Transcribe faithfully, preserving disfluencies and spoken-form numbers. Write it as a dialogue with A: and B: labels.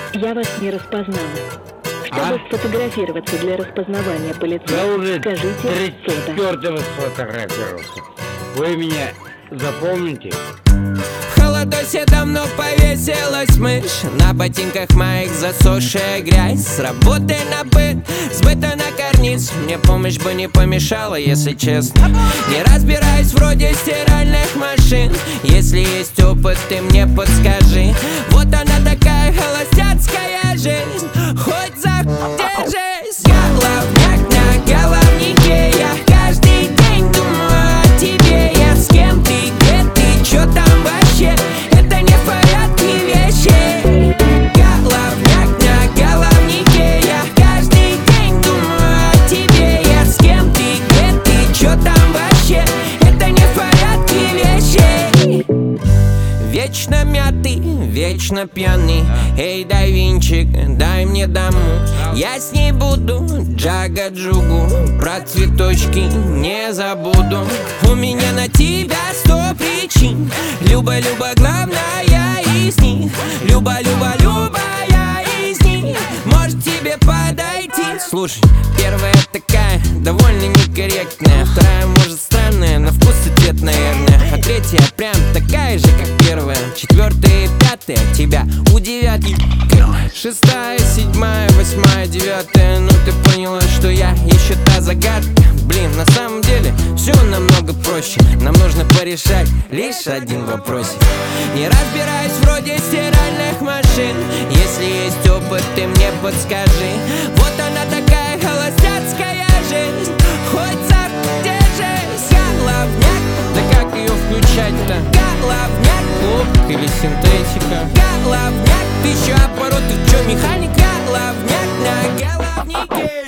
A: Я вас не распознала. Чтобы
B: А?
A: сфотографироваться для распознавания по лицу,
B: Я уже
A: скажите
B: тридцать
A: фото.
B: четвёртого сфотографировался. Вы меня запомните?
C: В холодосе давно повесилась мышь, на ботинках моих засохшая грязь. С работы на быт, с быта на карниз. Мне помощь бы не помешала, если честно. Не разбираюсь вроде стиральных машин. Если есть опыт, ты мне подскажи. Вот она такая холостяцкая жизнь. Хоть задержись. Головняк на головнике. Я каждый день думаю о тебе. Я с кем ты, где ты, чё там вообще? Это не в порядке вещей. Головняк на головнике. Я каждый день думаю о тебе. Я с кем ты, где ты, чё там вообще? Это не в порядке вещей. Вечно мятый, вечно пьяный. Эй, дай винчик, дай мне даму. Я с ней буду джага-джугу. Про цветочки не забуду. У меня на тебя сто причин. Люба-люба, главная из них. Люба-люба-любая из них может тебе подойти. Слушай, первая такая довольно некорректная. Вторая может странная, на вкус и цвет, наверное. А третья прям такая же, как первая. Четвертая и пятая тебя удивят. Шестая, седьмая, восьмая, девятая. Ну ты поняла, что я еще та загадка. Блин, на самом деле все намного проще. Нам нужно порешать лишь один вопросик. Не разбираюсь вроде стиральных машин. Если есть опыт, ты мне подскажи. Вот она такая холостяцкая жизнь. Хоть задержись. Головняк, да как ее включать-то? Головняк, хлопок или синтетика? Головняк, ты еще аппарат, ты че, механик? Головняк на головнике.